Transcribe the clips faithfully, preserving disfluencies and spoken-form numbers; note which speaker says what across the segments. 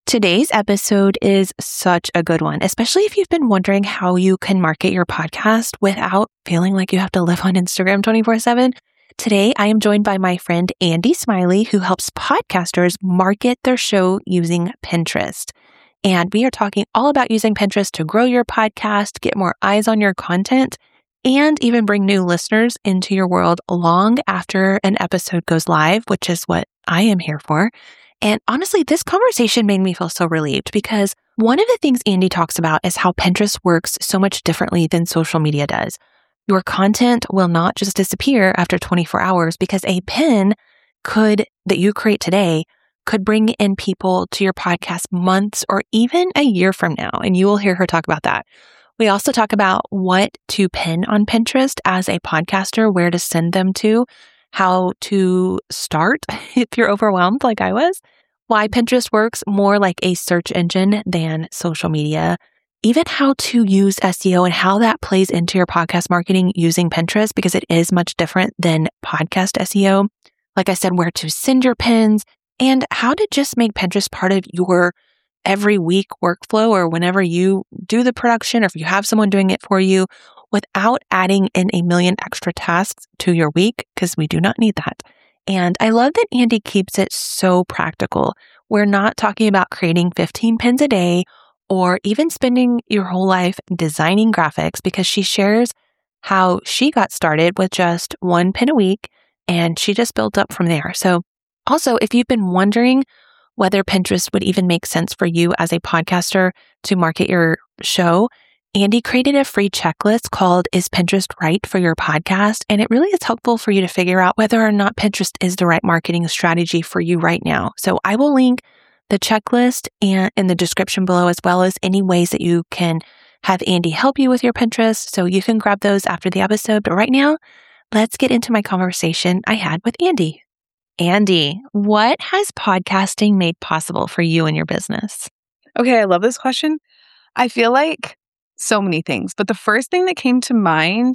Speaker 1: Today's episode is such a good one, especially if you've been wondering how you can market your podcast without feeling like you have to live on Instagram twenty-four seven. Today, I am joined by my friend Andy Smiley, who helps podcasters market their show using Pinterest. And we are talking all about using Pinterest to grow your podcast, get more eyes on your content, and even bring new listeners into your world long after an episode goes live, which is what I am here for. And honestly, this conversation made me feel so relieved because one of the things Andy talks about is how Pinterest works so much differently than social media does. Your content will not just disappear after twenty-four hours because a pin could, that you create today, could bring in people to your podcast months or even a year from now. And you will hear her talk about that. We also talk about what to pin on Pinterest as a podcaster, where to send them to, how to start if you're overwhelmed like I was, why Pinterest works more like a search engine than social media, even how to use S E O and how that plays into your podcast marketing using Pinterest because it is much different than podcast S E O. Like I said, where to send your pins and how to just make Pinterest part of your every week workflow or whenever you do the production or if you have someone doing it for you without adding in a million extra tasks to your week, because we do not need that. And I love that Andy keeps it so practical. We're not talking about creating fifteen pins a day or even spending your whole life designing graphics because she shares how she got started with just one pin a week and she just built up from there. So also, if you've been wondering whether Pinterest would even make sense for you as a podcaster to market your show, Andy created a free checklist called Is Pinterest Right for Your Podcast? And it really is helpful for you to figure out whether or not Pinterest is the right marketing strategy for you right now. So I will link the checklist and in the description below, as well as any ways that you can have Andy help you with your Pinterest. So you can grab those after the episode. But right now, let's get into my conversation I had with Andy. Andy, what has podcasting made possible for you and your business?
Speaker 2: Okay, I love this question. I feel like so many things, but the first thing that came to mind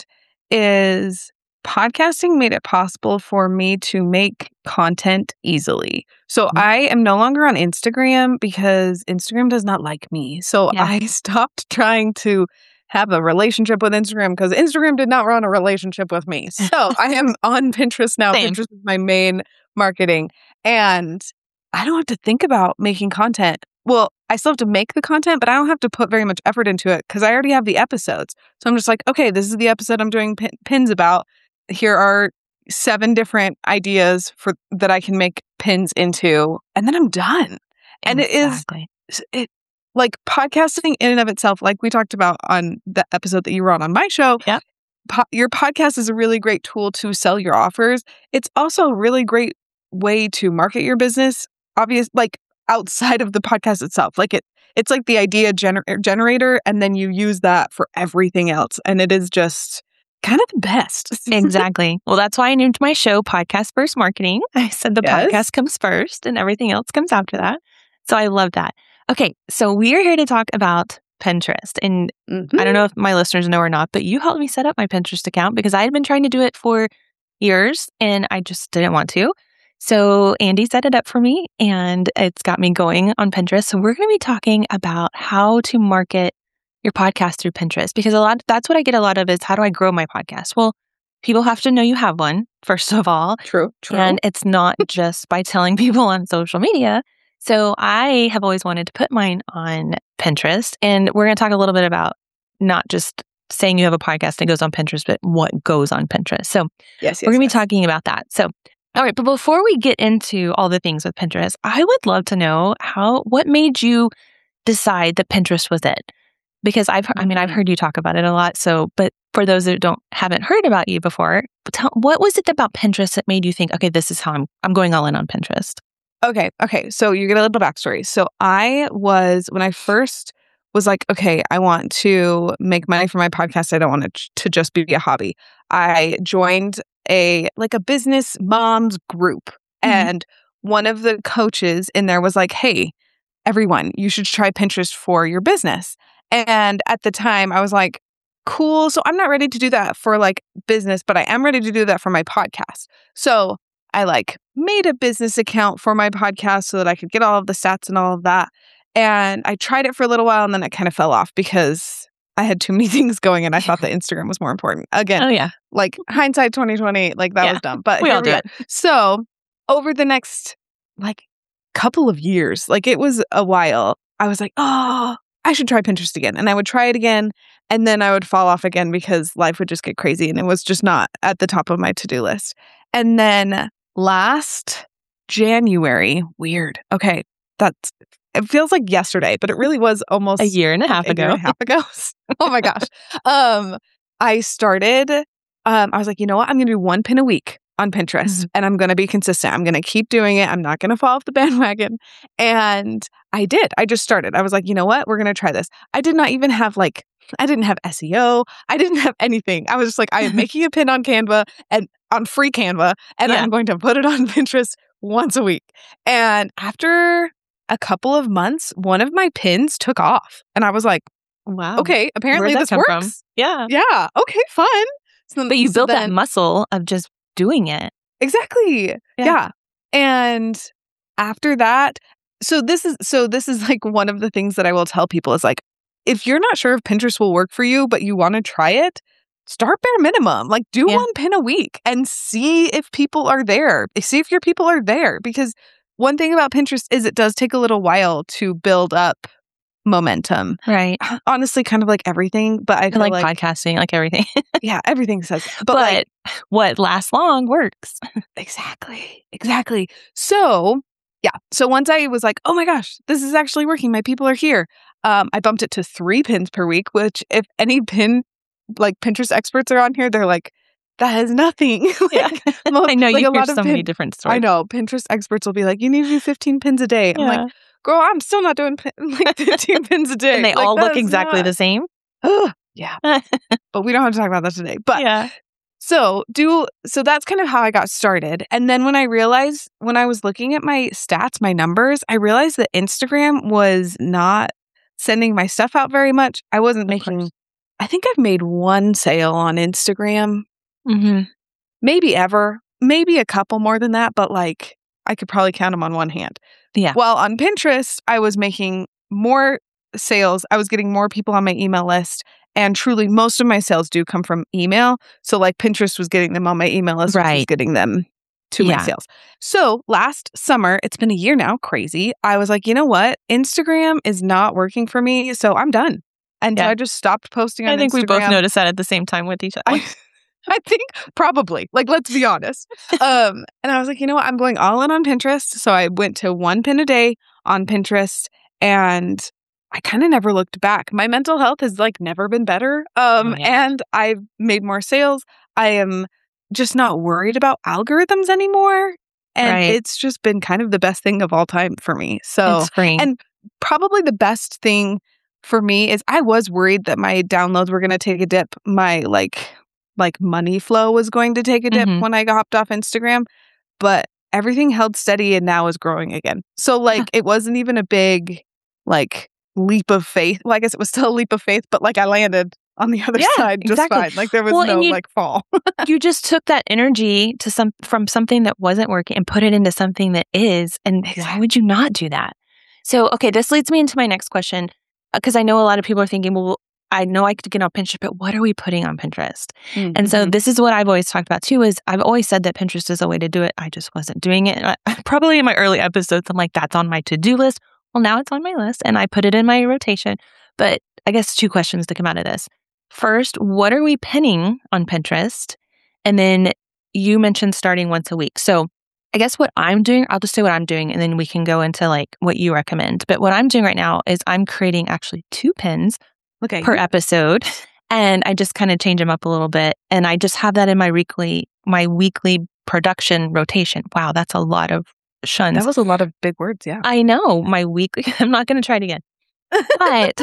Speaker 2: is podcasting made it possible for me to make content easily. So mm-hmm. I am no longer on Instagram because Instagram does not like me. So yeah. I stopped trying to have a relationship with Instagram because Instagram did not run a relationship with me. So I am on Pinterest now.
Speaker 1: Same.
Speaker 2: Pinterest is my main marketing. And I don't have to think about making content. Well, I still have to make the content, but I don't have to put very much effort into it because I already have the episodes. So I'm just like, okay, this is the episode I'm doing pin- pins about. Here are seven different ideas for that I can make pins into, and then I'm done. And
Speaker 1: exactly.
Speaker 2: it is it like podcasting in and of itself, like we talked about on the episode that you were on on my show.
Speaker 1: Yeah.
Speaker 2: Po- your podcast is a really great tool to sell your offers. It's also a really great way to market your business. Obvious, like outside of the podcast itself, like it, it's like the idea gener- generator, and then you use that for everything else, and it is just kind of the best.
Speaker 1: Exactly. Well, that's why I named my show Podcast First Marketing. I said the
Speaker 2: yes.
Speaker 1: podcast comes first, and everything else comes after that. So I love that. Okay, so we are here to talk about Pinterest, and mm-hmm. I don't know if my listeners know or not, but you helped me set up my Pinterest account because I had been trying to do it for years, and I just didn't want to. So Andy set it up for me and it's got me going on Pinterest. So we're going to be talking about how to market your podcast through Pinterest because a lot, that's what I get a lot of is how do I grow my podcast? Well, people have to know you have one, first of all.
Speaker 2: True, true.
Speaker 1: And it's not just by telling people on social media. So I have always wanted to put mine on Pinterest, and we're going to talk a little bit about not just saying you have a podcast and it goes on Pinterest, but what goes on Pinterest. So
Speaker 2: yes, yes,
Speaker 1: we're going to
Speaker 2: yes.
Speaker 1: be talking about that. So all right, but before we get into all the things with Pinterest, I would love to know how, what made you decide that Pinterest was it? Because I've, I mean, I've heard you talk about it a lot. So, but for those that don't, haven't heard about you before, tell, what was it about Pinterest that made you think, okay, this is how I'm, I'm going all in on Pinterest?
Speaker 2: Okay. Okay. So you get a little backstory. So I was, when I first was like, okay, I want to make money for my podcast. I don't want it to just be a hobby. I joined a like a business moms group. Mm-hmm. And one of the coaches in there was like, hey, everyone, you should try Pinterest for your business. And at the time I was like, cool. So I'm not ready to do that for like business, but I am ready to do that for my podcast. So I like made a business account for my podcast so that I could get all of the stats and all of that. And I tried it for a little while and then it kind of fell off because I had too many things going and I thought that Instagram was more important. Again,
Speaker 1: Oh, yeah.
Speaker 2: like hindsight twenty twenty, like that
Speaker 1: Yeah.
Speaker 2: was dumb. But
Speaker 1: We
Speaker 2: here
Speaker 1: all do
Speaker 2: are.
Speaker 1: it.
Speaker 2: So over the next like couple of years, like it was a while, I was like, oh, I should try Pinterest again. And I would try it again. And then I would fall off again because life would just get crazy and it was just not at the top of my to-do list. And then last January, weird. Okay, that's it feels like yesterday, but it really was almost
Speaker 1: A year and a half
Speaker 2: a
Speaker 1: ago.
Speaker 2: year and a half ago. Oh my gosh. Um, I started, um, I was like, you know what? I'm going to do one pin a week on Pinterest
Speaker 1: Mhm.
Speaker 2: and I'm going to be consistent. I'm going to keep doing it. I'm not going to fall off the bandwagon. And I did. I just started. I was like, you know what? We're going to try this. I did not even have like, I didn't have S E O. I didn't have anything. I was just like, I am making a pin on Canva and on free Canva, and
Speaker 1: Yeah.
Speaker 2: I'm going to put it on Pinterest once a week. And after a couple of months, one of my pins took off. And I was like,
Speaker 1: Wow.
Speaker 2: okay, apparently
Speaker 1: Where'd that
Speaker 2: this
Speaker 1: come
Speaker 2: works.
Speaker 1: from? Yeah.
Speaker 2: Yeah. Okay, fun. So,
Speaker 1: But you
Speaker 2: so
Speaker 1: built that
Speaker 2: then-
Speaker 1: muscle of just doing it.
Speaker 2: Exactly.
Speaker 1: Yeah.
Speaker 2: Yeah. And after that, so this is so this is like one of the things that I will tell people is like, if you're not sure if Pinterest will work for you, but you want to try it, start bare minimum. Like do
Speaker 1: Yeah.
Speaker 2: one pin a week and see if people are there. See if your people are there. Because one thing about Pinterest is it does take a little while to build up momentum.
Speaker 1: Right.
Speaker 2: Honestly, kind of like everything, but I
Speaker 1: And
Speaker 2: feel
Speaker 1: like,
Speaker 2: like,
Speaker 1: podcasting, like everything.
Speaker 2: yeah, everything says that. But,
Speaker 1: But,
Speaker 2: like,
Speaker 1: what lasts long works.
Speaker 2: exactly. Exactly. So, yeah. So once I was like, oh my gosh, this is actually working. My people are here. Um, I bumped it to three pins per week, which if any pin, like Pinterest experts are on here, they're like, that is nothing.
Speaker 1: Yeah.
Speaker 2: like, mo-
Speaker 1: I know
Speaker 2: like
Speaker 1: you
Speaker 2: a
Speaker 1: hear
Speaker 2: lot of
Speaker 1: so many
Speaker 2: pin-
Speaker 1: different stories.
Speaker 2: I know. Pinterest experts will be like, you need to do fifteen pins a day. I'm
Speaker 1: Yeah.
Speaker 2: like, girl, I'm still not doing pin- like fifteen pins a day.
Speaker 1: And they
Speaker 2: Like,
Speaker 1: all
Speaker 2: that
Speaker 1: look
Speaker 2: is
Speaker 1: exactly
Speaker 2: not-
Speaker 1: the same.
Speaker 2: Ugh, yeah. But we don't have to talk about that today. But
Speaker 1: Yeah.
Speaker 2: so do so that's kind of how I got started. And then when I realized when I was looking at my stats, my numbers, I realized that Instagram was not sending my stuff out very much. I wasn't
Speaker 1: Of
Speaker 2: making
Speaker 1: course.
Speaker 2: I think I've made one sale on Instagram,
Speaker 1: Mm-hmm.
Speaker 2: maybe ever, maybe a couple more than that, but like I could probably count them on one hand.
Speaker 1: Yeah.
Speaker 2: While on Pinterest, I was making more sales. I was getting more people on my email list. And truly, most of my sales do come from email. So, like, Pinterest was getting them on my email list, which was
Speaker 1: Right.
Speaker 2: getting them to
Speaker 1: Yeah.
Speaker 2: my sales. So, last summer, it's been a year now, crazy. I was like, you know what? Instagram is not working for me. So, I'm done. And so
Speaker 1: Yeah.
Speaker 2: I just stopped posting on
Speaker 1: I think
Speaker 2: Instagram.
Speaker 1: we both noticed that at the same time with each other.
Speaker 2: I, I think probably. Like, let's be honest. Um, and I was like, you know what? I'm going all in on Pinterest. So I went to one pin a day on Pinterest and I kind of never looked back. My mental health has like never been better. Um,
Speaker 1: Oh, yeah.
Speaker 2: and I've made more sales. I am just not worried about algorithms anymore. And
Speaker 1: Right.
Speaker 2: it's just been kind of the best thing of all time for me. So
Speaker 1: It's free.
Speaker 2: and probably the best thing for me is I was worried that my downloads were going to take a dip. My like like money flow was going to take a dip
Speaker 1: Mhm.
Speaker 2: when I got hopped off Instagram, but everything held steady and now is growing again. So like it wasn't even a big like leap of faith. Well, I guess it was still a leap of faith, but like I landed on the other
Speaker 1: Yeah,
Speaker 2: side just
Speaker 1: exactly.
Speaker 2: fine. Like there was
Speaker 1: Well,
Speaker 2: no
Speaker 1: and you-
Speaker 2: like fall.
Speaker 1: You just took that energy to some from something that wasn't working and put it into something that is. And why would you not do that? So, okay, this leads me into my next question because I know a lot of people are thinking, well, I know I could get on Pinterest, but what are we putting on Pinterest? And so
Speaker 2: Mhm.
Speaker 1: this is what I've always talked about too, is I've always said that Pinterest is a way to do it. I just wasn't doing it. And I, probably in my early episodes, I'm like, that's on my to-do list. Well, now it's on my list and I put it in my rotation. But I guess two questions to come out of this. First, what are we pinning on Pinterest? And then you mentioned starting once a week. So I guess what I'm doing, I'll just say what I'm doing and then we can go into like what you recommend. But what I'm doing right now is I'm creating actually two pins
Speaker 2: okay.
Speaker 1: per episode. And I just kind of change them up a little bit. And I just have that in my weekly, my weekly production rotation. Wow, that's a lot of shuns.
Speaker 2: That was a lot of big words, yeah.
Speaker 1: I know, my weekly, I'm not going to try it again. But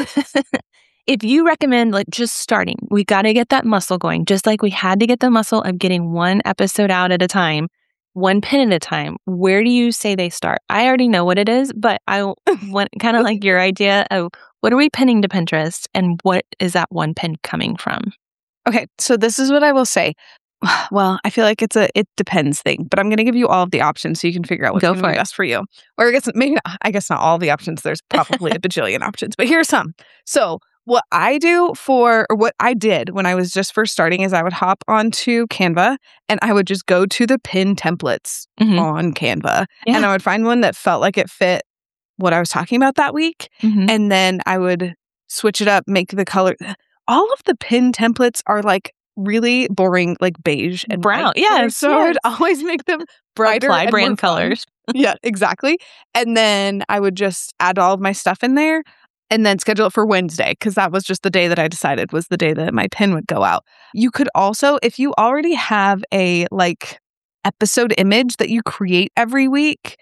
Speaker 1: if you recommend like just starting, we got to get that muscle going, just like we had to get the muscle of getting one episode out at a time, one pin at a time. Where do you say they start? I already know what it is, but I want kind of like your idea of what are we pinning to Pinterest and what is that one pin coming from?
Speaker 2: Okay, so this is what I will say. well, I feel like it's a it depends thing, but I'm going to give you all of the options so you can figure out what's
Speaker 1: Go
Speaker 2: going to
Speaker 1: for
Speaker 2: be
Speaker 1: it.
Speaker 2: best for you. Or I guess maybe not, I guess not all the options. There's probably a bajillion options, but here's some. So what I do for, or what I did when I was just first starting is I would hop onto Canva and I would just go to the pin templates
Speaker 1: Mhm.
Speaker 2: on Canva.
Speaker 1: Yeah.
Speaker 2: And I would find one that felt like it fit what I was talking about that week.
Speaker 1: Mhm.
Speaker 2: And then I would switch it up, make the color. All of the pin templates are like really boring, like beige and
Speaker 1: Brown.
Speaker 2: white
Speaker 1: Yes,
Speaker 2: colors. So I would
Speaker 1: yes.
Speaker 2: always make them brighter
Speaker 1: Apply
Speaker 2: and
Speaker 1: brand
Speaker 2: more fun.
Speaker 1: colors.
Speaker 2: Yeah, exactly. And then I would just add all of my stuff in there and then schedule it for Wednesday because that was just the day that I decided was the day that my pin would go out. You could also, if you already have a like episode image that you create every week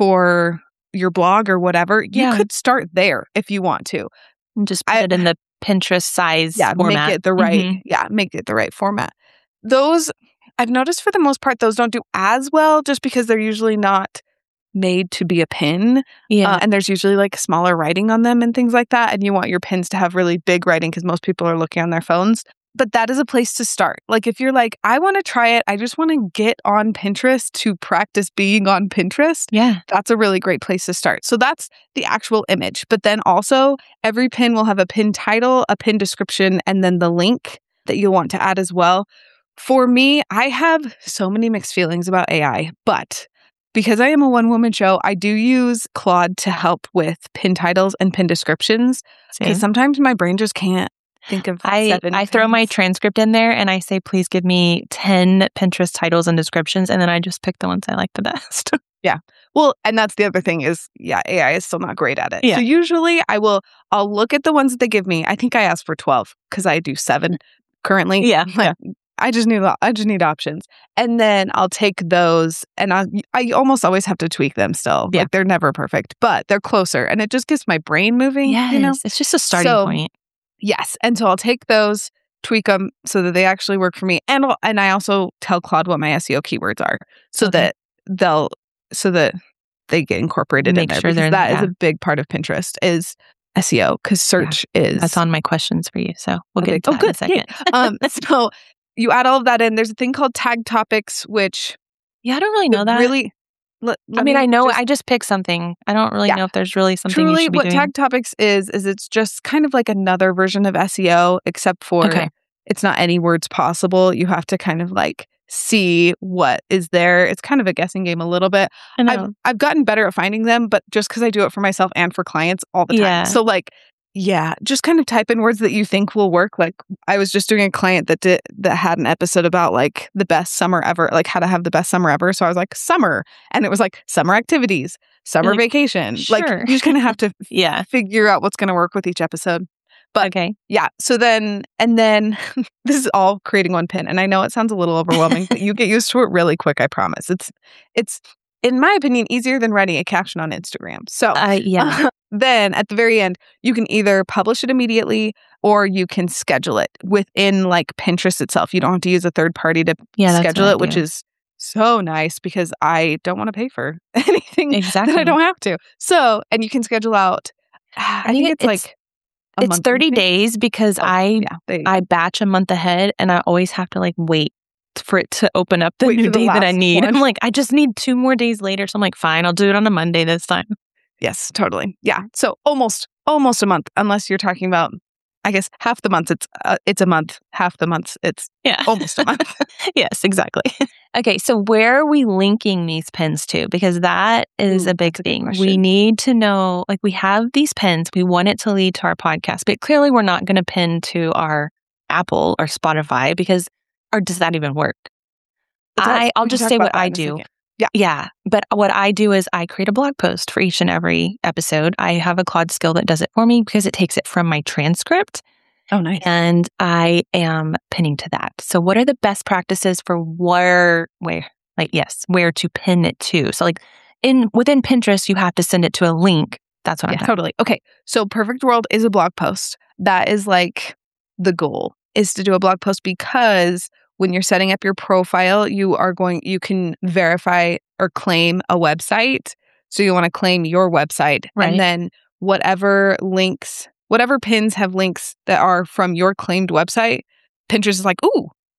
Speaker 2: for your blog or whatever, you
Speaker 1: Yeah.
Speaker 2: could start there if you want to.
Speaker 1: And just put
Speaker 2: I-
Speaker 1: it in the Pinterest size
Speaker 2: Yeah,
Speaker 1: format.
Speaker 2: make it the right.
Speaker 1: Mhm.
Speaker 2: Yeah, make it the right format. Those I've noticed for the most part, those don't do as well, just because they're usually not made to be a pin,
Speaker 1: Yeah.
Speaker 2: uh, and there's usually like smaller writing on them and things like that. And you want your pins to have really big writing because most people are looking on their phones. But that is a place to start. Like if you're like, I want to try it, I just want to get on Pinterest to practice being on Pinterest.
Speaker 1: yeah.
Speaker 2: That's a really great place to start. So that's the actual image. But then also, every pin will have a pin title, a pin description, and then the link that you'll want to add as well. For me, I have so many mixed feelings about A I, but because I am a one-woman show, I do use Claude to help with pin titles and pin descriptions because
Speaker 1: See?
Speaker 2: sometimes my brain just can't think of
Speaker 1: I,
Speaker 2: seven
Speaker 1: I throw my
Speaker 2: pins.
Speaker 1: transcript in there and I say, please give me ten Pinterest titles and descriptions. And then I just pick the ones I like the best.
Speaker 2: Well, and that's the other thing is, yeah, A I is still not great at it.
Speaker 1: Yeah.
Speaker 2: So usually I will, I'll look at the ones that they give me. I think I asked for twelve because I do seven currently.
Speaker 1: Yeah,
Speaker 2: Like, I just need, I just need options. And then I'll take those and I, I almost always have to tweak them still.
Speaker 1: Yeah.
Speaker 2: Like they're never perfect, but they're closer and it just gets my brain moving,
Speaker 1: yes.
Speaker 2: you know?
Speaker 1: It's just a starting
Speaker 2: So,
Speaker 1: point.
Speaker 2: Yes. And so I'll take those, tweak them so that they actually work for me. And, I'll- and I also tell Claude what my S E O keywords are so
Speaker 1: Okay.
Speaker 2: that they'll, so that they get incorporated
Speaker 1: Make
Speaker 2: in there.
Speaker 1: sure
Speaker 2: Because
Speaker 1: they're-
Speaker 2: that is
Speaker 1: yeah.
Speaker 2: a big part of Pinterest is S E O because search is.
Speaker 1: That's on my questions for you. So we'll
Speaker 2: Okay.
Speaker 1: get to
Speaker 2: Oh,
Speaker 1: that in a
Speaker 2: good.
Speaker 1: second.
Speaker 2: um, so you add all of that in. There's a thing called tag topics, which
Speaker 1: Yeah, I don't really know that.
Speaker 2: really. Let,
Speaker 1: I
Speaker 2: let
Speaker 1: mean,
Speaker 2: me
Speaker 1: I know
Speaker 2: just-
Speaker 1: I just pick something. I don't really
Speaker 2: Yeah.
Speaker 1: know if there's really something you
Speaker 2: Truly,
Speaker 1: should be
Speaker 2: what
Speaker 1: doing.
Speaker 2: tag topics is is it's just kind of like another version of S E O, except for
Speaker 1: Okay.
Speaker 2: it's not any words possible. You have to kind of like see what is there. It's kind of a guessing game a little bit.
Speaker 1: I know.
Speaker 2: I've I've gotten better at finding them, but just because I do it for myself and for clients all the time.
Speaker 1: Yeah.
Speaker 2: So like, yeah, just kind of type in words that you think will work. Like I was just doing a client that did that had an episode about like the best summer ever, like how to have the best summer ever. So I was like summer, and it was like summer activities, summer
Speaker 1: like,
Speaker 2: vacation. Like
Speaker 1: sure.
Speaker 2: you just kind of have to
Speaker 1: yeah.
Speaker 2: figure out what's going to work with each episode. But
Speaker 1: Okay.
Speaker 2: yeah, so then, and then this is all creating one pin. And I know it sounds a little overwhelming, but you get used to it really quick, I promise. It's, it's, in my opinion, easier than writing a caption on Instagram. So
Speaker 1: Uh, yeah.
Speaker 2: then at the very end, you can either publish it immediately or you can schedule it within like Pinterest itself. You don't have to use a third party to
Speaker 1: Yeah. That's
Speaker 2: schedule
Speaker 1: what I
Speaker 2: it, which
Speaker 1: do.
Speaker 2: is so nice because I don't want to pay for anything
Speaker 1: Exactly.
Speaker 2: that I don't have to. So, and you can schedule out, I,
Speaker 1: think
Speaker 2: think
Speaker 1: it-
Speaker 2: it's,
Speaker 1: it's-
Speaker 2: like, a
Speaker 1: It's
Speaker 2: month
Speaker 1: thirty
Speaker 2: in advance.
Speaker 1: days because
Speaker 2: Oh,
Speaker 1: I
Speaker 2: yeah, there you go.
Speaker 1: I batch a month ahead and I always have to like wait for it to open up the
Speaker 2: Wait
Speaker 1: new
Speaker 2: for the
Speaker 1: day that I
Speaker 2: last
Speaker 1: need.
Speaker 2: one.
Speaker 1: I'm like, I just need two more days later. So I'm like, fine, I'll do it on a Monday this time.
Speaker 2: Yes, totally. Yeah. So almost, almost a month, unless you're talking about, I guess half the month it's uh, it's a month, half the month it's
Speaker 1: Yeah.
Speaker 2: almost a month.
Speaker 1: Yes, exactly. Okay, so where are we linking these pins to? Because that is
Speaker 2: Ooh,
Speaker 1: a big
Speaker 2: that's a good
Speaker 1: thing. We
Speaker 2: question.
Speaker 1: need to know, like, we have these pins, we want it to lead to our podcast, but clearly we're not going to pin to our Apple or Spotify because, or does that even work?
Speaker 2: It does.
Speaker 1: I, I'll
Speaker 2: We can
Speaker 1: just
Speaker 2: talk
Speaker 1: say
Speaker 2: about
Speaker 1: what
Speaker 2: that
Speaker 1: I
Speaker 2: in a
Speaker 1: do.
Speaker 2: second. Yeah.
Speaker 1: Yeah. But what I do is I create a blog post for each and every episode. I have a Claude skill that does it for me because it takes it from my transcript
Speaker 2: Oh, nice.
Speaker 1: and I am pinning to that. So what are the best practices for where, where, like, yes, where to pin it to? So like in, within Pinterest, you have to send it to a link. That's what
Speaker 2: Yeah,
Speaker 1: I'm talking
Speaker 2: totally. Okay. So Perfect World is a blog post. That is like the goal is to do a blog post because when you're setting up your profile, you are going, you can verify or claim a website. So you want to claim your website.
Speaker 1: Right.
Speaker 2: And then whatever links, whatever pins have links that are from your claimed website, Pinterest is like, ooh,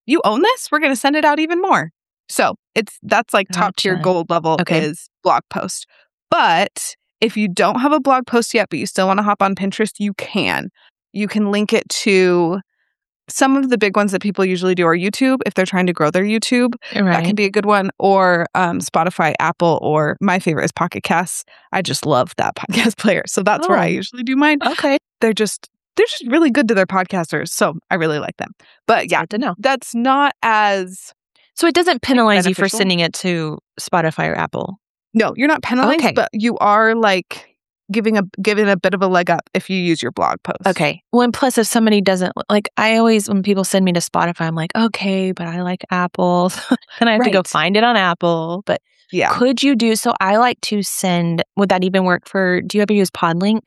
Speaker 2: you own this, we're going to send it out even more. So it's that's like top tier
Speaker 1: Gotcha.
Speaker 2: gold level
Speaker 1: Okay.
Speaker 2: is blog post. But if you don't have a blog post yet, but you still want to hop on Pinterest, you can. You can link it to some of the big ones that people usually do are YouTube if they're trying to grow their YouTube. That
Speaker 1: Right.
Speaker 2: can be a good one. Or um, Spotify, Apple, or my favorite is Pocket Casts. I just love that podcast player. So that's where I
Speaker 1: Oh.
Speaker 2: usually do mine.
Speaker 1: Okay.
Speaker 2: They're just they're just really good to their podcasters. So I really like them. But yeah,
Speaker 1: Good to know.
Speaker 2: that's not as
Speaker 1: So it doesn't penalize you for
Speaker 2: beneficial.
Speaker 1: sending it to Spotify or Apple.
Speaker 2: no, you're not penalized,
Speaker 1: Okay.
Speaker 2: but you are like giving a giving a bit of a leg up if you use your blog post.
Speaker 1: Okay. Well, and plus, if somebody doesn't like, I always when people send me to Spotify, I'm like, okay, but I like Apple, then I have to go
Speaker 2: Right.
Speaker 1: find it on Apple. But
Speaker 2: Yeah.
Speaker 1: could you do so? I like to send. Would that even work for? Do you ever use Podlink?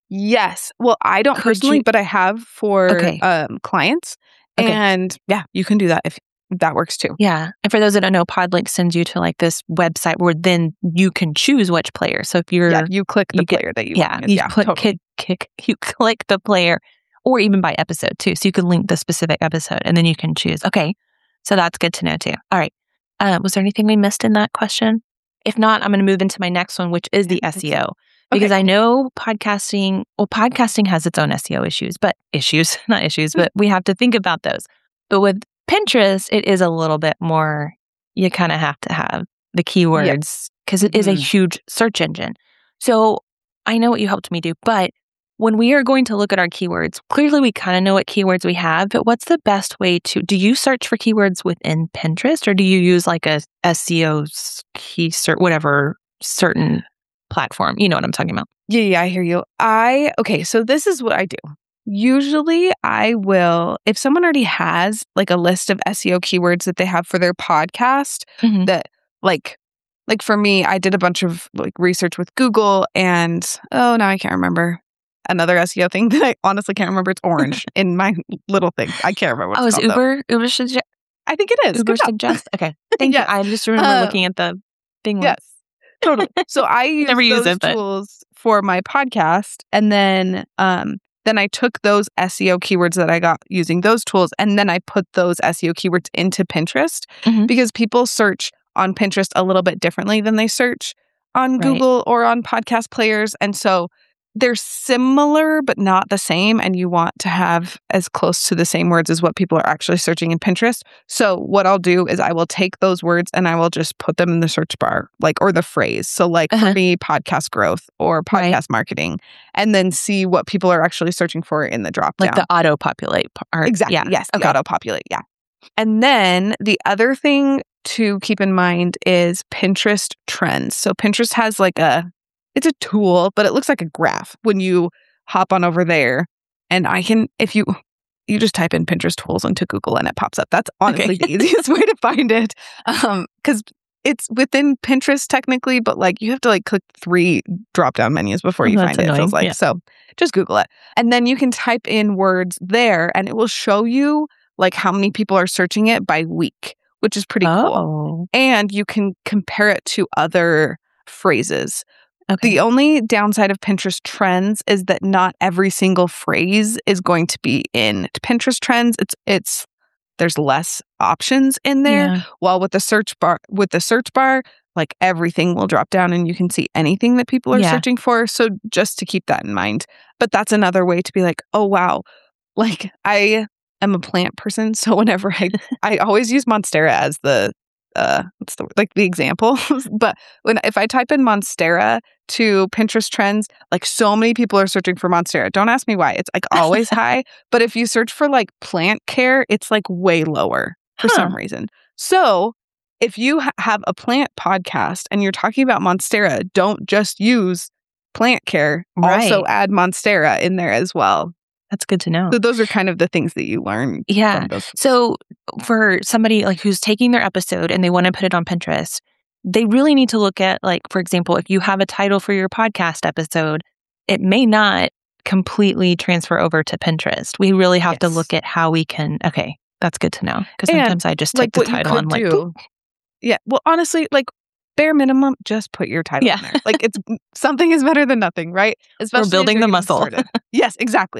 Speaker 2: Yes. Well, I don't
Speaker 1: Could
Speaker 2: personally,
Speaker 1: you-
Speaker 2: but I have for
Speaker 1: Okay.
Speaker 2: um, clients.
Speaker 1: Okay.
Speaker 2: And yeah, you can do that if that works too.
Speaker 1: Yeah. And for those that don't know, Podlink sends you to like this website where then you can choose which player. So if you're,
Speaker 2: Yeah, you click the
Speaker 1: you get-
Speaker 2: player that you
Speaker 1: yeah,
Speaker 2: want.
Speaker 1: you
Speaker 2: yeah,
Speaker 1: put
Speaker 2: totally.
Speaker 1: kick, kick, you click the player, or even by episode too. So you can link the specific episode, and then you can choose. Okay, so that's good to know too. All right. Uh, was there anything we missed in that question? If not, I'm going to move into my next one, which is the
Speaker 2: Yeah,
Speaker 1: S E O. Because
Speaker 2: Okay.
Speaker 1: I know podcasting, well, podcasting has its own S E O issues, but issues, not issues, but we have to think about those. But with Pinterest, it is a little bit more, you kind of have to have the keywords because it is a
Speaker 2: Mhm.
Speaker 1: huge search engine. So I know what you helped me do, but when we are going to look at our keywords, clearly we kind of know what keywords we have, but what's the best way to, do you search for keywords within Pinterest or do you use like a S E O key search, whatever certain platform? You know what I'm talking about.
Speaker 2: Yeah, yeah, I hear you. I, okay, so this is what I do. Usually I will, if someone already has like a list of S E O keywords that they have for their podcast,
Speaker 1: Mhm.
Speaker 2: that like, like for me, I did a bunch of like research with Google and, oh, now I can't remember another S E O thing that I honestly can't remember. It's orange in my little thing. I can't remember what
Speaker 1: Oh,
Speaker 2: it's
Speaker 1: is
Speaker 2: called, though.
Speaker 1: Uber, Uber, suggest,
Speaker 2: I think it is.
Speaker 1: Uber
Speaker 2: Good job.
Speaker 1: suggest? Okay. Thank
Speaker 2: Yes.
Speaker 1: you. I just remember
Speaker 2: Um,
Speaker 1: looking at the thing. once.
Speaker 2: Yes, totally. So I use
Speaker 1: Never use
Speaker 2: those
Speaker 1: it, but-
Speaker 2: tools for my podcast, and then um, then I took those S E O keywords that I got using those tools, and then I put those S E O keywords into Pinterest
Speaker 1: Mhm.
Speaker 2: because people search on Pinterest a little bit differently than they search on
Speaker 1: Right.
Speaker 2: Google or on podcast players, and so they're similar but not the same, and you want to have as close to the same words as what people are actually searching in Pinterest. So what I'll do is I will take those words and I will just put them in the search bar, like, or the phrase. So like
Speaker 1: Uh-huh.
Speaker 2: for me, podcast growth or podcast
Speaker 1: Right.
Speaker 2: marketing, and then see what people are actually searching for in the drop
Speaker 1: Like
Speaker 2: down.
Speaker 1: the auto populate part.
Speaker 2: Exactly.
Speaker 1: Yeah.
Speaker 2: Yes.
Speaker 1: Okay.
Speaker 2: The auto populate. Yeah. And then the other thing to keep in mind is Pinterest trends. So Pinterest has like a, it's a tool, but it looks like a graph when you hop on over there. And I can, if you, you just type in Pinterest tools into Google and it pops up. That's honestly
Speaker 1: Okay.
Speaker 2: the easiest way to find it. Um, cause it's within Pinterest technically, but like you have to like click three drop down menus before
Speaker 1: Oh,
Speaker 2: you
Speaker 1: that's
Speaker 2: find it. It feels
Speaker 1: annoying.
Speaker 2: like,
Speaker 1: Yeah.
Speaker 2: so just Google it. And then you can type in words there and it will show you like how many people are searching it by week, which is pretty cool.
Speaker 1: Oh.
Speaker 2: And you can compare it to other phrases.
Speaker 1: Okay.
Speaker 2: The only downside of Pinterest trends is that not every single phrase is going to be in Pinterest trends. It's it's there's less options in there.
Speaker 1: Yeah.
Speaker 2: While with the search bar with the search bar, like everything will drop down and you can see anything that people are
Speaker 1: Yeah.
Speaker 2: searching for. So just to keep that in mind. But that's another way to be like, oh wow, like I am a plant person, so whenever I I always use Monstera as the uh what's the word? Like the example. But when if I type in Monstera to Pinterest trends, like so many people are searching for Monstera. Don't ask me why. It's like always high. But if you search for like plant care, it's like way lower for
Speaker 1: Huh.
Speaker 2: some reason. So if you ha- have a plant podcast and you're talking about Monstera, don't just use plant care. Also
Speaker 1: Right.
Speaker 2: add Monstera in there as well.
Speaker 1: That's good to know.
Speaker 2: So those are kind of the things that you learn
Speaker 1: Yeah.
Speaker 2: from those.
Speaker 1: So for somebody like who's taking their episode and they want to put it on Pinterest, they really need to look at, like, for example, if you have a title for your podcast episode, it may not completely transfer over to Pinterest. We really have to
Speaker 2: Yes.
Speaker 1: look at how we can. Okay, that's good to know because
Speaker 2: And,
Speaker 1: sometimes I just take
Speaker 2: Like
Speaker 1: the
Speaker 2: what you
Speaker 1: title
Speaker 2: could
Speaker 1: and like,
Speaker 2: do. Yeah. Well, honestly, like bare minimum, just put your title
Speaker 1: Yeah.
Speaker 2: in there. Like it's something is better than nothing, right? Especially if
Speaker 1: building
Speaker 2: you're
Speaker 1: the
Speaker 2: getting
Speaker 1: muscle.
Speaker 2: started. Yes, exactly.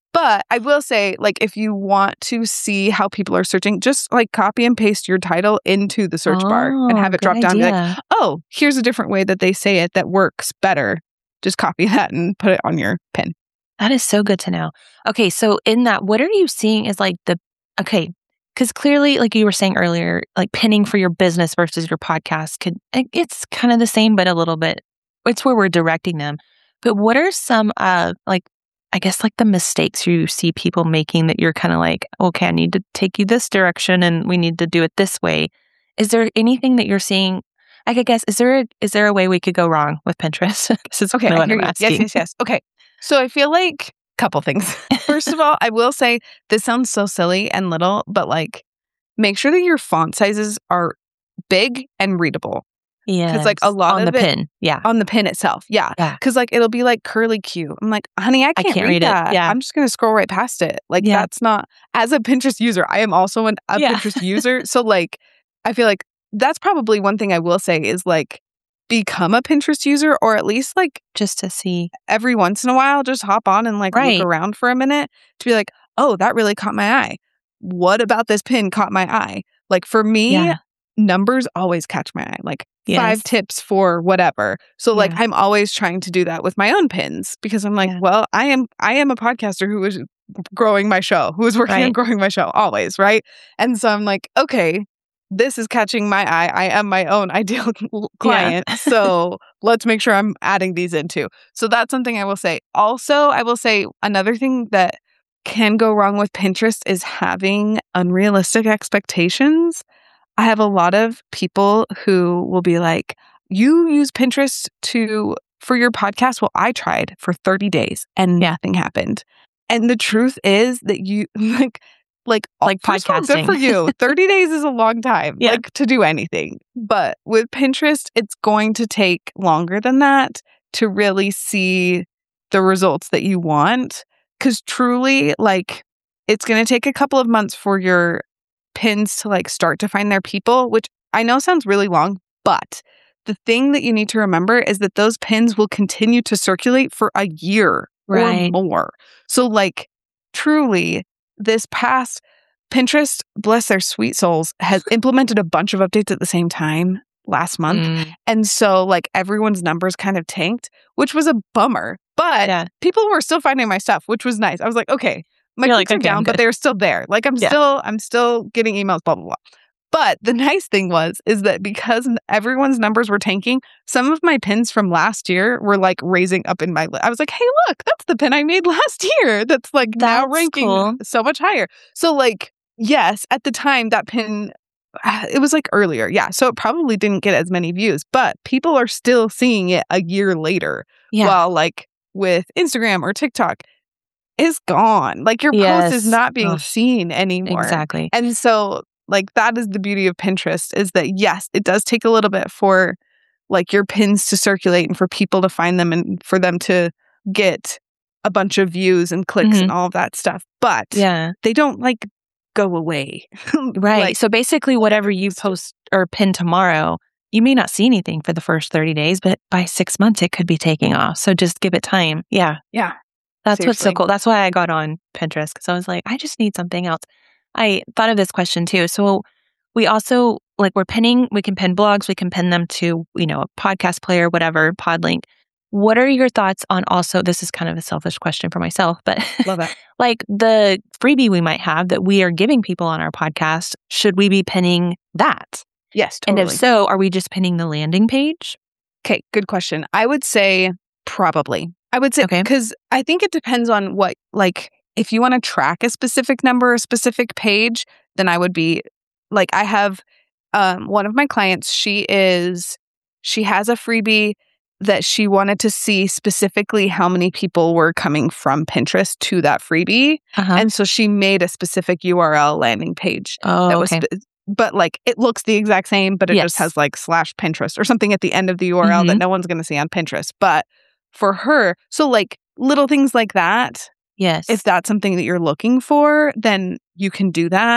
Speaker 2: But I will say, like, if you want to see how people are searching, just like copy and paste your title into the search
Speaker 1: oh,
Speaker 2: bar and have it drop down. And be like,
Speaker 1: idea.
Speaker 2: oh, here's a different way that they say it that works better. Just copy that and put it on your pin.
Speaker 1: That is so good to know. Okay, so in that, what are you seeing as like the, okay, because clearly, like you were saying earlier, like pinning for your business versus your podcast could, it- it's kind of the same, but a little bit, it's where we're directing them. But what are some, uh, like, I guess like the mistakes you see people making that you're kind of like, okay, I need to take you this direction and we need to do it this way. Is there anything that you're seeing? I could guess, is there a, is there a way we could go wrong with Pinterest? This is
Speaker 2: Okay,
Speaker 1: kind
Speaker 2: I
Speaker 1: of what
Speaker 2: hear
Speaker 1: I'm
Speaker 2: you.
Speaker 1: asking.
Speaker 2: Yes, yes, yes. Okay. So I feel like a couple things. First of all, I will say this sounds so silly and little, but like make sure that your font sizes are big and readable.
Speaker 1: Yeah.
Speaker 2: Because like a lot
Speaker 1: on
Speaker 2: of
Speaker 1: the
Speaker 2: it
Speaker 1: pin. Yeah.
Speaker 2: on the pin itself. Yeah.
Speaker 1: Yeah.
Speaker 2: Because like it'll be like curly Q. I'm like, honey, I
Speaker 1: I
Speaker 2: can't,
Speaker 1: can't
Speaker 2: read,
Speaker 1: read it.
Speaker 2: that.
Speaker 1: Yeah.
Speaker 2: I'm just going to scroll right past it. Like
Speaker 1: Yeah.
Speaker 2: that's not, as a Pinterest user, I am also an, a
Speaker 1: Yeah.
Speaker 2: Pinterest user. So like, I feel like that's probably one thing I will say is like, become a Pinterest user, or at least like
Speaker 1: Just to see.
Speaker 2: every once in a while, just hop on and like
Speaker 1: Right.
Speaker 2: look around for a minute to be like, oh, that really caught my eye. What about this pin caught my eye? Like for me,
Speaker 1: Yeah.
Speaker 2: numbers always catch my eye. Like
Speaker 1: Yes.
Speaker 2: five tips for whatever. So like
Speaker 1: Yeah.
Speaker 2: I'm always trying to do that with my own pins because I'm like,
Speaker 1: Yeah.
Speaker 2: well, I am I am a podcaster who is growing my show, who is working on
Speaker 1: Right.
Speaker 2: growing my show always, right? And so I'm like, okay, this is catching my eye. I am my own ideal client. So let's make sure I'm adding these in too. So that's something I will say. Also, I will say another thing that can go wrong with Pinterest is having unrealistic expectations. I have a lot of people who will be like, you use Pinterest to for your podcast? Well, I tried for thirty days and
Speaker 1: Yeah.
Speaker 2: nothing happened. And the truth is that you like like
Speaker 1: Like
Speaker 2: first of all, good
Speaker 1: podcasting.
Speaker 2: for you. thirty days is a long time,
Speaker 1: Yeah.
Speaker 2: like to do anything. But with Pinterest, it's going to take longer than that to really see the results that you want. Because truly, like, it's going to take a couple of months for your pins to like start to find their people, which I know sounds really long, but the thing that you need to remember is that those pins will continue to circulate for a year
Speaker 1: Right.
Speaker 2: or more. So like truly this past Pinterest, bless their sweet souls, has implemented a bunch of updates at the same time last month.
Speaker 1: Mm.
Speaker 2: And so like everyone's numbers kind of tanked, which was a bummer. But
Speaker 1: Yeah.
Speaker 2: people were still finding my stuff, which was nice. I was like, okay, my
Speaker 1: You're
Speaker 2: clicks
Speaker 1: like,
Speaker 2: are
Speaker 1: okay, I'm
Speaker 2: down, but
Speaker 1: good.
Speaker 2: they're still there. Like I'm
Speaker 1: Yeah.
Speaker 2: still, I'm still getting emails, blah, blah, blah. But the nice thing was, is that because n- everyone's numbers were tanking, some of my pins from last year were like raising up in my list. I was like, hey, look, that's the pin I made last year. That's like now
Speaker 1: That's
Speaker 2: ranking
Speaker 1: cool.
Speaker 2: so much higher. So like, yes, at the time that pin, ah, it was like earlier. Yeah. So it probably didn't get as many views, but people are still seeing it a year later.
Speaker 1: Yeah.
Speaker 2: While like with Instagram or TikTok, it's gone. Like your post is
Speaker 1: Yes.
Speaker 2: not being
Speaker 1: Ugh.
Speaker 2: seen anymore.
Speaker 1: Exactly.
Speaker 2: And so like that is the beauty of Pinterest is that yes, it does take a little bit for like your pins to circulate and for people to find them and for them to get a bunch of views and clicks
Speaker 1: Mhm.
Speaker 2: and all of that stuff. But
Speaker 1: Yeah.
Speaker 2: they don't like go away.
Speaker 1: Right.
Speaker 2: Like,
Speaker 1: So basically, whatever you post or pin tomorrow, you may not see anything for the first thirty days, but by six months, it could be taking off. So just give it time. Yeah.
Speaker 2: yeah.
Speaker 1: That's what's so
Speaker 2: Seriously.
Speaker 1: cool. That's why I got on Pinterest because I was like, I just need something else. I thought of this question too. So we also, like, we're pinning, we can pin blogs, we can pin them to, you know, a podcast player, whatever, Podlink. What are your thoughts on also, this is kind of a selfish question for myself, but
Speaker 2: Love that.
Speaker 1: like the freebie we might have that we are giving people on our podcast, should we be pinning that?
Speaker 2: Yes, totally.
Speaker 1: And if so, are we just pinning the landing page?
Speaker 2: Okay, good question. I would say probably. I would say
Speaker 1: Okay.
Speaker 2: because I think it depends on what, like, if you want to track a specific number, a specific page, then I would be like, I have um, one of my clients, she is, she has a freebie that she wanted to see specifically how many people were coming from Pinterest to that freebie.
Speaker 1: Uh-huh.
Speaker 2: And so she made a specific U R L landing page
Speaker 1: oh,
Speaker 2: that was
Speaker 1: okay.
Speaker 2: spe- but like it looks the exact same, but it
Speaker 1: Yes.
Speaker 2: just has like slash Pinterest or something at the end of the U R L that
Speaker 1: Mhm.
Speaker 2: no one's going to see on Pinterest. But for her, so like little things like that,
Speaker 1: Yes.
Speaker 2: if that's something that you're looking for, then you can do that.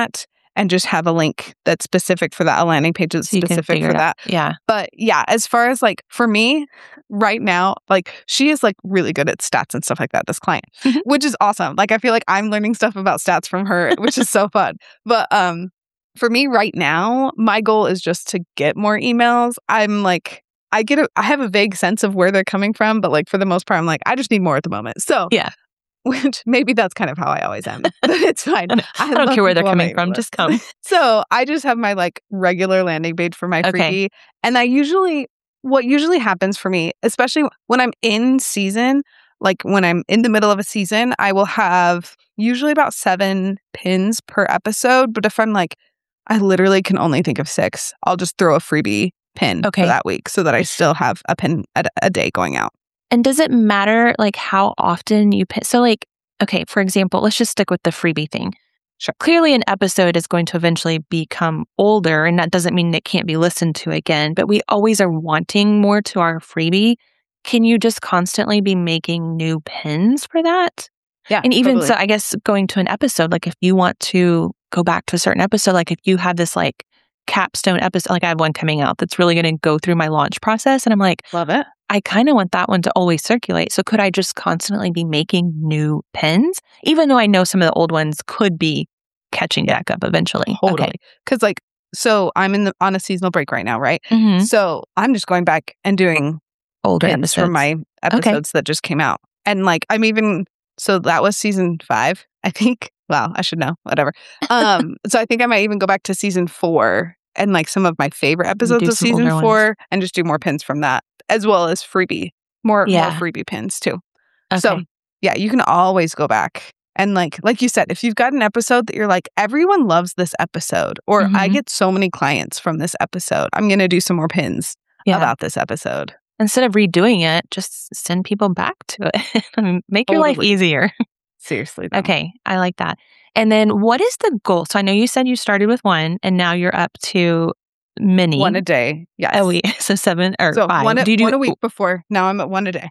Speaker 2: and just have a link that's specific for that, a landing page that's
Speaker 1: So you can
Speaker 2: specific
Speaker 1: figure
Speaker 2: for
Speaker 1: it out.
Speaker 2: that.
Speaker 1: Yeah.
Speaker 2: But yeah, as far as like for me right now, like she is like really good at stats and stuff like that, this client, which is awesome. Like I feel like I'm learning stuff about stats from her, which is so fun. But um for me right now, my goal is just to get more emails. I'm like, I get a, I have a vague sense of where they're coming from, but like for the most part, I'm like, I just need more at the moment. So
Speaker 1: Yeah.
Speaker 2: which maybe that's kind of how I always am. But it's fine.
Speaker 1: I, I don't
Speaker 2: love
Speaker 1: care where they're
Speaker 2: people on my
Speaker 1: coming from.
Speaker 2: email
Speaker 1: Just
Speaker 2: list.
Speaker 1: come.
Speaker 2: So I just have my like regular landing page for my
Speaker 1: Okay.
Speaker 2: freebie. And I usually, what usually happens for me, especially when I'm in season, like when I'm in the middle of a season, I will have usually about seven pins per episode. But if I'm like, I literally can only think of six, I'll just throw a freebie pin
Speaker 1: Okay.
Speaker 2: for that week so that I still have a pin a, a day going out.
Speaker 1: And does it matter like how often you pin? So like, okay, for example, let's just stick with the freebie thing.
Speaker 2: Sure.
Speaker 1: Clearly an episode is going to eventually become older, and that doesn't mean it can't be listened to again, but we always are wanting more to our freebie. Can you just constantly be making new pins for that?
Speaker 2: Yeah.
Speaker 1: And even
Speaker 2: totally.
Speaker 1: so, I guess going to an episode, like if you want to go back to a certain episode, like if you have this like capstone episode, like I have one coming out that's really going to go through my launch process. And I'm like,
Speaker 2: Love it.
Speaker 1: I kind of want that one to always circulate. So could I just constantly be making new pins, even though I know some of the old ones could be catching
Speaker 2: Yeah.
Speaker 1: back up eventually?
Speaker 2: Totally. Because like, so I'm in the on a seasonal break right now, right?
Speaker 1: Okay. Mhm.
Speaker 2: So I'm just going back and doing
Speaker 1: Older
Speaker 2: pins
Speaker 1: episodes.
Speaker 2: from my episodes that just came out. And like, I'm even, so that was season five, I think. Wow, I should know, whatever. Um, so I think I might even go back to season four and like some of my favorite episodes
Speaker 1: do
Speaker 2: of
Speaker 1: some
Speaker 2: season
Speaker 1: older
Speaker 2: four
Speaker 1: ones.
Speaker 2: and just do more pins from that, as well as freebie, more,
Speaker 1: Yeah.
Speaker 2: more freebie pins too.
Speaker 1: Okay.
Speaker 2: So yeah, you can always go back. And like, like you said, if you've got an episode that you're like, everyone loves this episode, or I
Speaker 1: Mhm.
Speaker 2: get so many clients from this episode, I'm going to do some more pins
Speaker 1: Yeah.
Speaker 2: about this episode.
Speaker 1: Instead of redoing it, just send people back to it. and Make your life
Speaker 2: Totally.
Speaker 1: easier.
Speaker 2: Seriously. Though.
Speaker 1: Okay. I like that. And then what is the goal? So I know you said you started with one and now you're up to many.
Speaker 2: One a day. Yes.
Speaker 1: Oh, wait. So seven or
Speaker 2: So
Speaker 1: five.
Speaker 2: one a,
Speaker 1: do you do
Speaker 2: one a week before. Now I'm at one a day.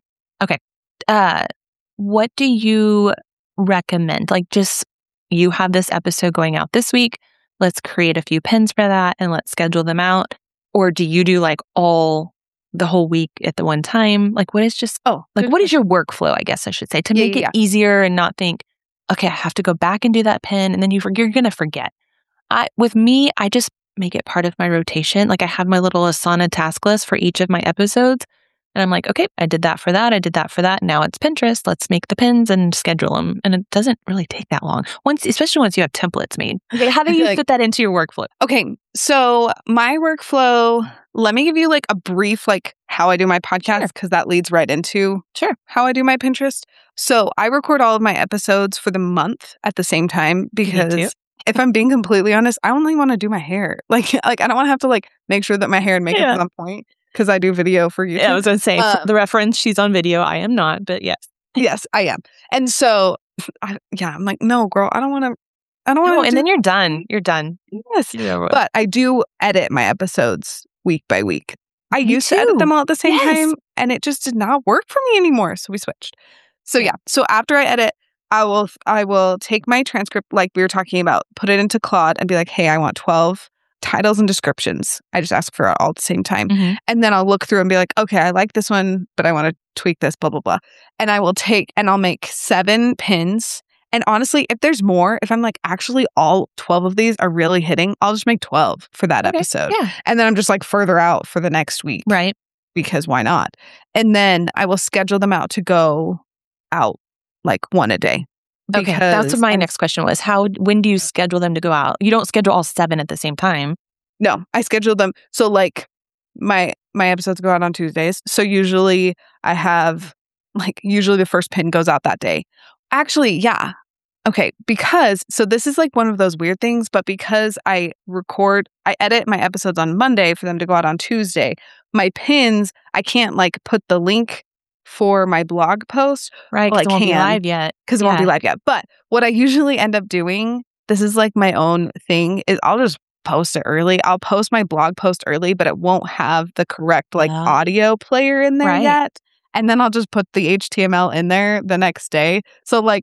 Speaker 1: uh what do you recommend? Like just you have this episode going out this week. Let's create a few pins for that and let's schedule them out. Or do you do like all the whole week at the one time? Like what is just
Speaker 2: Oh,
Speaker 1: like
Speaker 2: good
Speaker 1: what is
Speaker 2: question.
Speaker 1: your workflow, I guess I should say, to
Speaker 2: Yeah,
Speaker 1: make
Speaker 2: yeah,
Speaker 1: it easier and not think, okay, I have to go back and do that pin and then you, you're going to forget. I with me, I just make it part of my rotation. Like I have my little Asana task list for each of my episodes. And I'm like, okay, I did that for that. I did that for that. Now it's Pinterest. Let's make the pins and schedule them. And it doesn't really take that long. Once, especially once you have templates made. Okay, how do
Speaker 2: I
Speaker 1: you
Speaker 2: feel like-
Speaker 1: fit that into your workflow?
Speaker 2: Okay. So my workflow, let me give you like a brief, like how I do my podcast, because that leads right into
Speaker 1: Sure.
Speaker 2: how I do my Pinterest. So I record all of my episodes for the month at the same time because
Speaker 1: too.
Speaker 2: if I'm being completely honest, I only want to do my hair. Like, like I don't want to have to like make sure that my hair and makeup
Speaker 1: Yeah.
Speaker 2: is on point because I do video for YouTube.
Speaker 1: Yeah, I was going to say, for
Speaker 2: Um,
Speaker 1: the reference, she's on video. I am not, but yes.
Speaker 2: Yes, I am. And so, I, yeah, I'm like, no, girl, I don't want to. I don't want
Speaker 1: Oh,
Speaker 2: to.
Speaker 1: and then you're done. You're done.
Speaker 2: yes,
Speaker 1: You're over with.
Speaker 2: but I do edit my episodes week by week. I
Speaker 1: Me
Speaker 2: used to edit
Speaker 1: too.
Speaker 2: them all at the same
Speaker 1: Yes.
Speaker 2: time, and it just did not work for me anymore. So we switched. So yeah, so after I edit, I will I will take my transcript, like we were talking about, put it into Claude, and be like, hey, I want twelve titles and descriptions. I just ask for it all at the same time,
Speaker 1: Mhm.
Speaker 2: and then I'll look through and be like, okay, I like this one, but I want to tweak this, blah blah blah, and I will take and I'll make seven pins. And honestly, if there's more, if I'm like, actually all twelve of these are really hitting, I'll just make twelve for that
Speaker 1: Okay,
Speaker 2: episode.
Speaker 1: Yeah.
Speaker 2: And then I'm just like further out for the next week
Speaker 1: Right.
Speaker 2: because why not? And then I will schedule them out to go out like one a day.
Speaker 1: Okay. That's
Speaker 2: Because
Speaker 1: what my
Speaker 2: I'm-
Speaker 1: next question was. How, when do you schedule them to go out? You don't schedule all seven at the same time.
Speaker 2: No, I schedule them. So like my my episodes go out on Tuesdays. So usually I have like usually the first pin goes out that day. Actually, yeah. Okay, because so this is like one of those weird things, but because I record, I edit my episodes on Monday for them to go out on Tuesday, my pins, I can't like put the link for my blog post
Speaker 1: Right.
Speaker 2: Well,
Speaker 1: Because
Speaker 2: I
Speaker 1: it won't be
Speaker 2: can,
Speaker 1: live yet.
Speaker 2: because it won't be
Speaker 1: Yeah.
Speaker 2: live yet. But what I usually end up doing, this is like my own thing, is I'll just post it early. I'll post my blog post early, but it won't have the correct like
Speaker 1: Yeah.
Speaker 2: audio player in there
Speaker 1: Right.
Speaker 2: yet. And then I'll just put the H T M L in there the next day. So like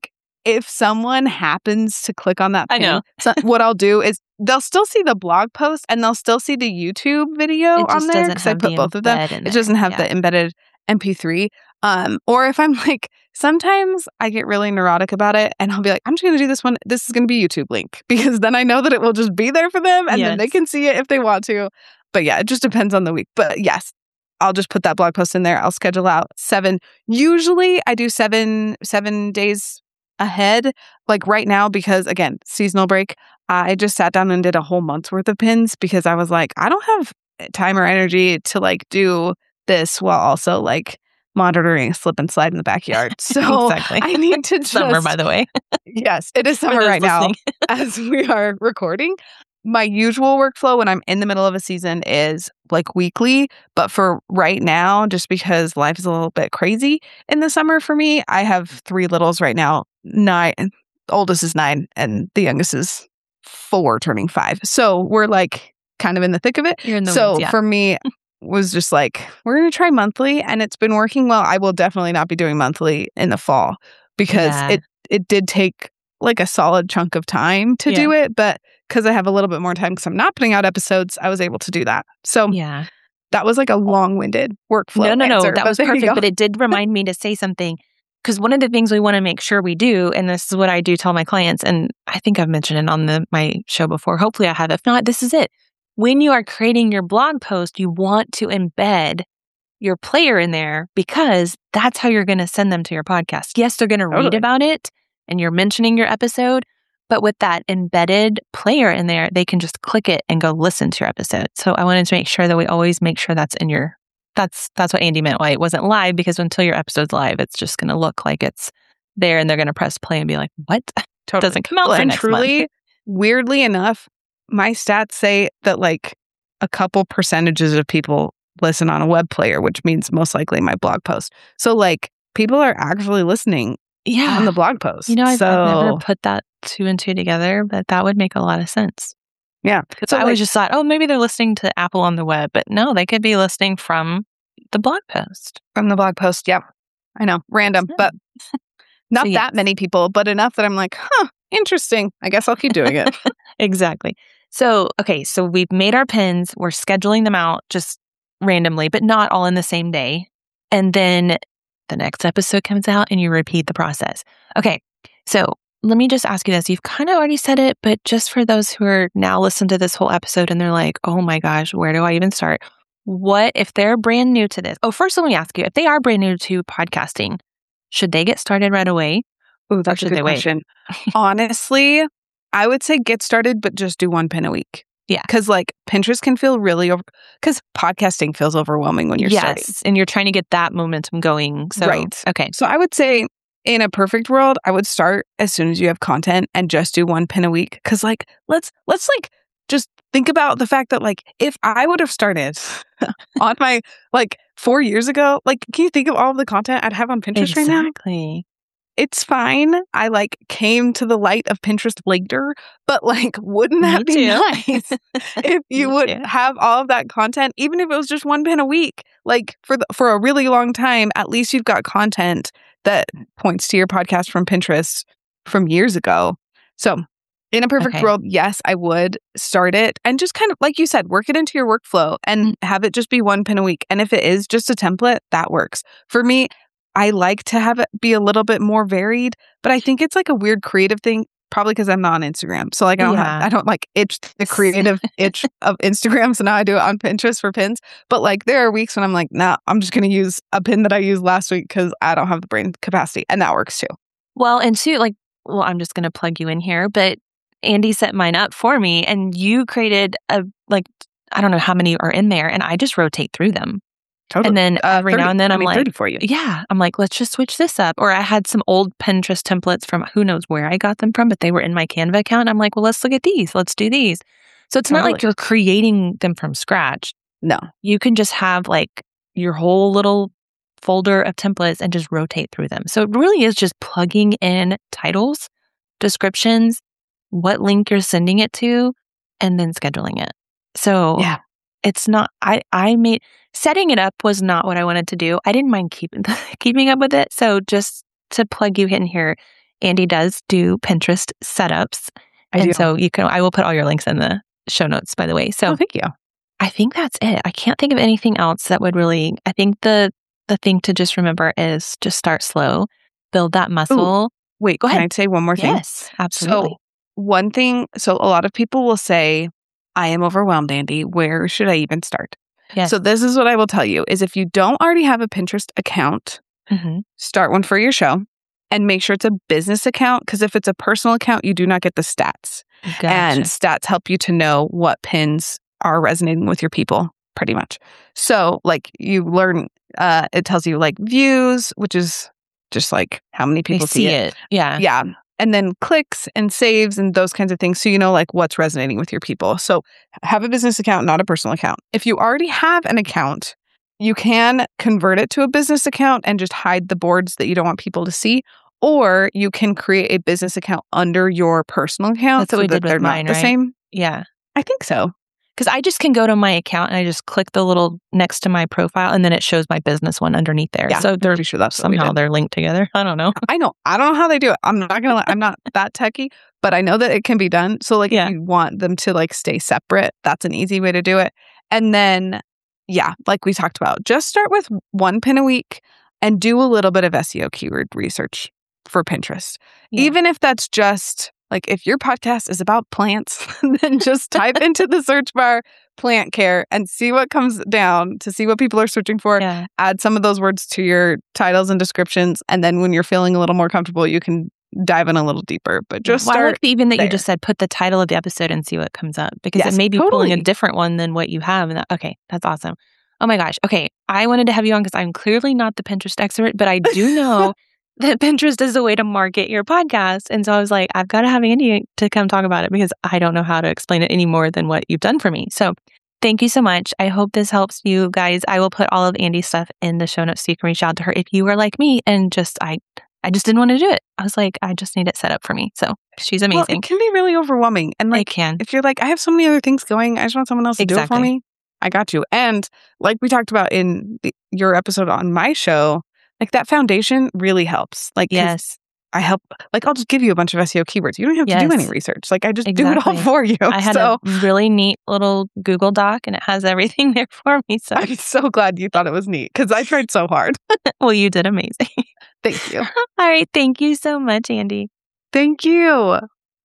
Speaker 2: if someone happens to click on that
Speaker 1: I
Speaker 2: pin,
Speaker 1: know.
Speaker 2: so what I'll do is they'll still see the blog post and they'll still see the YouTube video
Speaker 1: It
Speaker 2: on
Speaker 1: just
Speaker 2: there
Speaker 1: doesn't
Speaker 2: because I
Speaker 1: have
Speaker 2: put
Speaker 1: the
Speaker 2: both of them.
Speaker 1: embed in
Speaker 2: It
Speaker 1: there.
Speaker 2: doesn't have
Speaker 1: Yeah.
Speaker 2: the embedded M P three. Um, or if I'm like, sometimes I get really neurotic about it and I'll be like, I'm just going to do this one. This is going to be YouTube link because then I know that it will just be there for them and then they
Speaker 1: Yes.
Speaker 2: can see it if they want to. But yeah, it just depends on the week. But yes, I'll just put that blog post in there. I'll schedule out seven. Usually I do seven, seven days ahead. Like right now, because again, seasonal break, I just sat down and did a whole month's worth of pins because I was like, I don't have time or energy to like do this while also like monitoring a slip and slide in the backyard. So
Speaker 1: Exactly.
Speaker 2: I need to just
Speaker 1: Summer, by the way.
Speaker 2: yes, it is
Speaker 1: For
Speaker 2: summer
Speaker 1: those
Speaker 2: right now
Speaker 1: listening.
Speaker 2: as we are recording. My usual workflow when I'm in the middle of a season is like weekly, but for right now, just because life is a little bit crazy in the summer for me, I have three littles right now. Nine, the oldest is nine, and the youngest is four, turning five. So we're like kind of in the thick of it.
Speaker 1: You're in the
Speaker 2: so
Speaker 1: woods, yeah.
Speaker 2: for me, was just like, we're going to try monthly, and it's been working well. I will definitely not be doing monthly in the fall because
Speaker 1: Yeah.
Speaker 2: it it did take like a solid chunk of time to
Speaker 1: Yeah.
Speaker 2: do it, but because I have a little bit more time because I'm not putting out episodes, I was able to do that. So
Speaker 1: Yeah.
Speaker 2: that was like a long-winded workflow
Speaker 1: No, no, no.
Speaker 2: answer,
Speaker 1: That
Speaker 2: but
Speaker 1: was
Speaker 2: there you
Speaker 1: perfect.
Speaker 2: go.
Speaker 1: But it did remind me to say something because one of the things we want to make sure we do, and this is what I do tell my clients, and I think I've mentioned it on the my show before. Hopefully I have. If not, this is it. When you are creating your blog post, you want to embed your player in there because that's how you're going to send them to your podcast. Yes, they're going to read
Speaker 2: Totally.
Speaker 1: about it and you're mentioning your episode, but with that embedded player in there, they can just click it and go listen to your episode. So I wanted to make sure that we always make sure that's in your, that's that's what Andy meant why it wasn't live, because until your episode's live, it's just going to look like it's there and they're going to press play and be like, what?
Speaker 2: Totally.
Speaker 1: Doesn't come out
Speaker 2: Well,
Speaker 1: for
Speaker 2: and
Speaker 1: next
Speaker 2: truly,
Speaker 1: month.
Speaker 2: weirdly enough, my stats say that like a couple percentages of people listen on a web player, which means most likely my blog post. So like people are actually listening
Speaker 1: Yeah.
Speaker 2: on the blog post.
Speaker 1: You know, I've,
Speaker 2: so
Speaker 1: I've never put that two and two together, but that would make a lot of sense.
Speaker 2: yeah.
Speaker 1: Because
Speaker 2: So
Speaker 1: I
Speaker 2: like,
Speaker 1: always just thought, oh, maybe they're listening to Apple on the web, but no, they could be listening from the blog post.
Speaker 2: from the blog post, yeah. I know, random,
Speaker 1: Yeah.
Speaker 2: but not
Speaker 1: So,
Speaker 2: that
Speaker 1: yes.
Speaker 2: many people, but enough that I'm like, huh, interesting. I guess I'll keep doing it.
Speaker 1: Exactly. So, okay, so we've made our pins. We're scheduling them out just randomly, but not all in the same day. And then the next episode comes out and you repeat the process. Okay, so let me just ask you this. You've kind of already said it, but just for those who are now listening to this whole episode and they're like, oh my gosh, where do I even start? What if they're brand new to this? Oh, first, let me ask you, if they are brand new to podcasting, should they get started right away?
Speaker 2: Ooh, that's a
Speaker 1: should
Speaker 2: good
Speaker 1: they wait?
Speaker 2: question. Honestly, I would say get started, but just do one pin a week.
Speaker 1: Yeah.
Speaker 2: Because like Pinterest can feel really over, because podcasting feels overwhelming when you're
Speaker 1: yes,
Speaker 2: starting.
Speaker 1: and you're trying to get that momentum going. So,
Speaker 2: Right.
Speaker 1: Okay.
Speaker 2: So I would say in a perfect world, I would start as soon as you have content and just do one pin a week. Cause like, let's, let's like just think about the fact that like, if I would have started on my, like four years ago, like, can you think of all of the content I'd have on Pinterest right now?
Speaker 1: Exactly.
Speaker 2: It's fine. I like came to the light of Pinterest later, but like, wouldn't
Speaker 1: Me
Speaker 2: that be
Speaker 1: too.
Speaker 2: nice if you
Speaker 1: Me
Speaker 2: would
Speaker 1: too.
Speaker 2: have all of that content, even if it was just one pin a week, like for the, for a really long time, at least you've got content that points to your podcast from Pinterest from years ago. So in a perfect
Speaker 1: Okay.
Speaker 2: world, yes, I would start it and just kind of, like you said, work it into your workflow and have it just be one pin a week. And if it is just a template, that works. For me, I like to have it be a little bit more varied, but I think it's like a weird creative thing, probably because I'm not on Instagram. So like I don't
Speaker 1: Yeah.
Speaker 2: have, I don't like itch the creative itch of Instagram. So now I do it on Pinterest for pins. But like there are weeks when I'm like, nah, I'm just going to use a pin that I used last week because I don't have the brain capacity. And that works too.
Speaker 1: Well, and two, like, well, I'm just going to plug you in here, but Andy set mine up for me and you created a, like, I don't know how many are in there and I just rotate through them.
Speaker 2: Totally.
Speaker 1: And then
Speaker 2: Uh,
Speaker 1: every
Speaker 2: thirty.
Speaker 1: now and then
Speaker 2: I
Speaker 1: I'm
Speaker 2: mean,
Speaker 1: like,
Speaker 2: thirty for you.
Speaker 1: yeah, I'm like, let's just switch this up. Or I had some old Pinterest templates from who knows where I got them from, but they were in my Canva account. I'm like, well, let's look at these. Let's do these. So it's not like
Speaker 2: Totally.
Speaker 1: you're creating them from scratch.
Speaker 2: No.
Speaker 1: You can just have like your whole little folder of templates and just rotate through them. So it really is just plugging in titles, descriptions, what link you're sending it to, and then scheduling it. So
Speaker 2: Yeah.
Speaker 1: it's not, I, I made, setting it up was not what I wanted to do. I didn't mind keeping, keeping up with it. So just to plug you in here, Andy does do Pinterest setups.
Speaker 2: I
Speaker 1: and
Speaker 2: do.
Speaker 1: so you can, I will put all your links in the show notes, by the way. So
Speaker 2: Oh, thank you.
Speaker 1: I think that's it. I can't think of anything else that would really, I think the, the thing to just remember is just start slow, build that muscle.
Speaker 2: Ooh, wait,
Speaker 1: Go
Speaker 2: can
Speaker 1: ahead.
Speaker 2: I say one more thing?
Speaker 1: Yes, absolutely.
Speaker 2: So one thing, so a lot of people will say, I am overwhelmed, Andy. Where should I even start?
Speaker 1: Yes.
Speaker 2: So this is what I will tell you is if you don't already have a Pinterest account,
Speaker 1: mm-hmm.
Speaker 2: start one for your show and make sure it's a business account. Because if it's a personal account, you do not get the stats.
Speaker 1: Gotcha.
Speaker 2: And stats help you to know what pins are resonating with your people, pretty much. So like you learn, uh, it tells you like views, which is just like how many
Speaker 1: They
Speaker 2: people
Speaker 1: see
Speaker 2: see it.
Speaker 1: it. Yeah.
Speaker 2: Yeah. And then clicks and saves and those kinds of things. So you know like what's resonating with your people. So have a business account, not a personal account. If you already have an account, you can convert it to a business account and just hide the boards that you don't want people to see. Or you can create a business account under your personal account.
Speaker 1: That's what
Speaker 2: so
Speaker 1: we
Speaker 2: that
Speaker 1: did with
Speaker 2: they're
Speaker 1: mine,
Speaker 2: not the
Speaker 1: right?
Speaker 2: same.
Speaker 1: Yeah.
Speaker 2: I think so.
Speaker 1: Because I just can go to my account and I just click the little next to my profile and then it shows my business one underneath there.
Speaker 2: Yeah,
Speaker 1: so
Speaker 2: I'm
Speaker 1: they're
Speaker 2: pretty sure that's what we
Speaker 1: somehow
Speaker 2: did.
Speaker 1: they're linked together. I don't know.
Speaker 2: I know. I don't know how they do it. I'm not gonna lie. I'm not that techie, but I know that it can be done. So like
Speaker 1: Yeah.
Speaker 2: if you want them to like stay separate, that's an easy way to do it. And then yeah, like we talked about, just start with one pin a week and do a little bit of S E O keyword research for Pinterest.
Speaker 1: Yeah.
Speaker 2: Even if that's just like if your podcast is about plants, then just type into the search bar plant care and see what comes down to see what people are searching for.
Speaker 1: Yeah.
Speaker 2: Add some of those words to your titles and descriptions. And then when you're feeling a little more comfortable, you can dive in a little deeper. But just
Speaker 1: well, I
Speaker 2: start
Speaker 1: like the, even that
Speaker 2: there.
Speaker 1: you just said put the title of the episode and see what comes up because
Speaker 2: Yes,
Speaker 1: it may be pulling a
Speaker 2: totally.
Speaker 1: different one than what you have. And that, okay, that's awesome. Oh my gosh. Okay. I wanted to have you on because I'm clearly not the Pinterest expert, but I do know that Pinterest is a way to market your podcast. And so I was like, I've got to have Andy to come talk about it because I don't know how to explain it any more than what you've done for me. So thank you so much. I hope this helps you guys. I will put all of Andy's stuff in the show notes so you can reach out to her if you are like me and just, I, I just didn't want to do it. I was like, I just need it set up for me. So she's amazing.
Speaker 2: Well, it can be really overwhelming. And like,
Speaker 1: it can.
Speaker 2: if you're like, I have so many other things going, I just want someone else to
Speaker 1: Exactly.
Speaker 2: do it for me. I got you. And like we talked about in the, your episode on my show, like that foundation really helps. Like,
Speaker 1: Yes.
Speaker 2: I help, like, I'll just give you a bunch of S E O keywords. You don't have to do
Speaker 1: Yes.
Speaker 2: any research. Like, I just do it
Speaker 1: Exactly.
Speaker 2: all for you.
Speaker 1: I had
Speaker 2: so
Speaker 1: a really neat little Google Doc and it has everything there for me. So,
Speaker 2: I'm so glad you thought it was neat because I tried so hard.
Speaker 1: well, you did amazing.
Speaker 2: Thank you.
Speaker 1: All right. Thank you so much, Andy.
Speaker 2: Thank you.